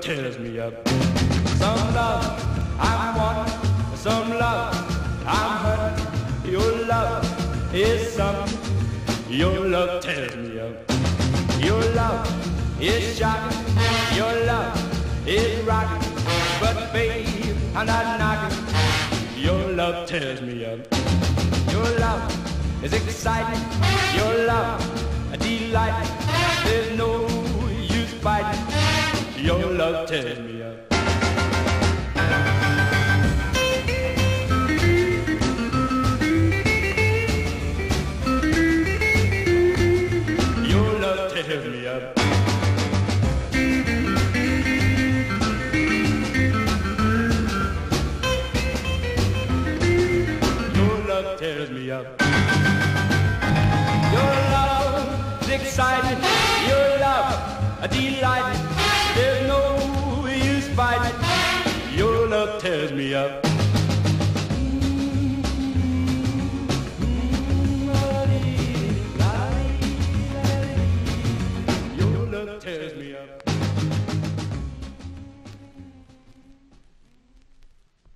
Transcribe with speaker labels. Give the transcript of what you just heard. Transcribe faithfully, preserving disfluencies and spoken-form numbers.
Speaker 1: tears me up. Some love I'm wanting, some love I'm hurting. Your love is something, your love tears me up. Your love is shocking, your love is rocking, but babe, I'm not knocking. Your love tears me up. Your love is exciting, your love a delight. There's no use fighting. Your love tears me up. Your love tears me up. Your love tears me up. Your love is exciting, your love a delight.